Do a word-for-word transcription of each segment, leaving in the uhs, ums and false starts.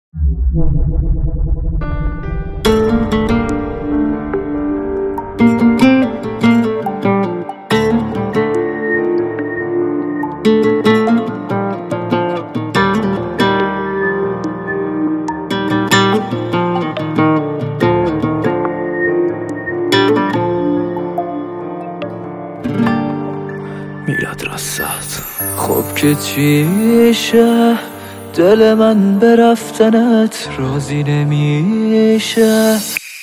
میلاد راست. خب که چیشه دل من به رفتنت راضی نمیشه.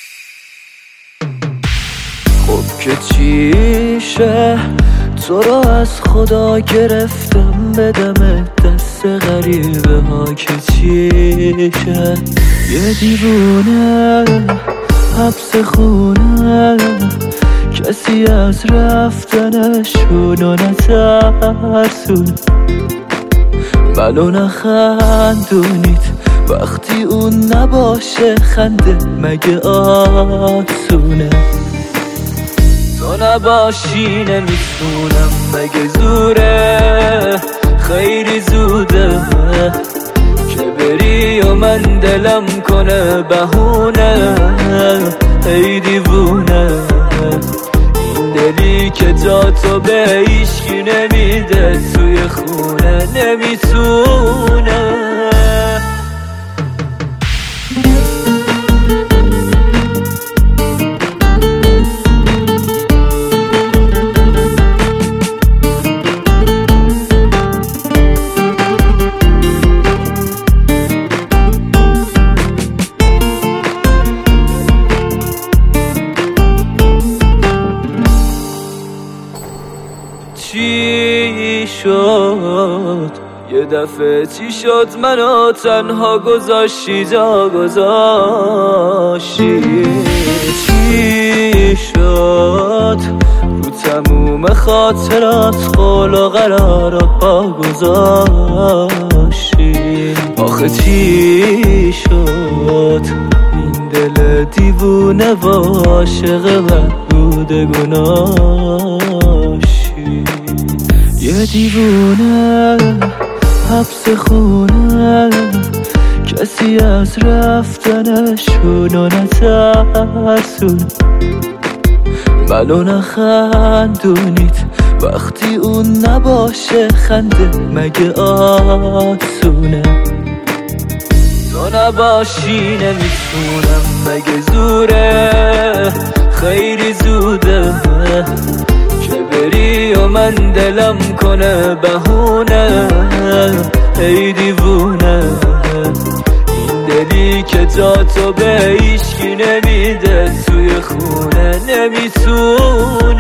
خب که چیشه تو را از خدا گرفتم بدم دست غریبه ها. که چیشه یه دیوونه حبس خونه کسی از رفتنشونو نترسون. منو نخندونید وقتی اون نباشه خنده مگه آسونه. تو نباشی نمیتونم مگه زوره خیلی زوده که بری و من دلم کنه بهونه. ای دیوونه این دلی که جا تو به هیچکی نمیده توی خونه نمیتونه. چی شد یه دفعه چی شد منو تنها گذاشتی جا گذاشتی. چی شد رو تموم خاطرات قول و قرارها گذاشتی. آخه چی شد این دل دیوونه و عاشق بد بوده گناهی. یه دیوونه حبس خونه کسی از رفتنشونو نترسون. منو نخندونید وقتی اون نباشه خنده مگه آسونه. تو نباشی نمیتونم مگه زوره خیلی زوده که بری و من دلم کنه بهونه. ای دیوونه این دلی که جا تو به هیچکی نمیده توی خونه نمیتونه.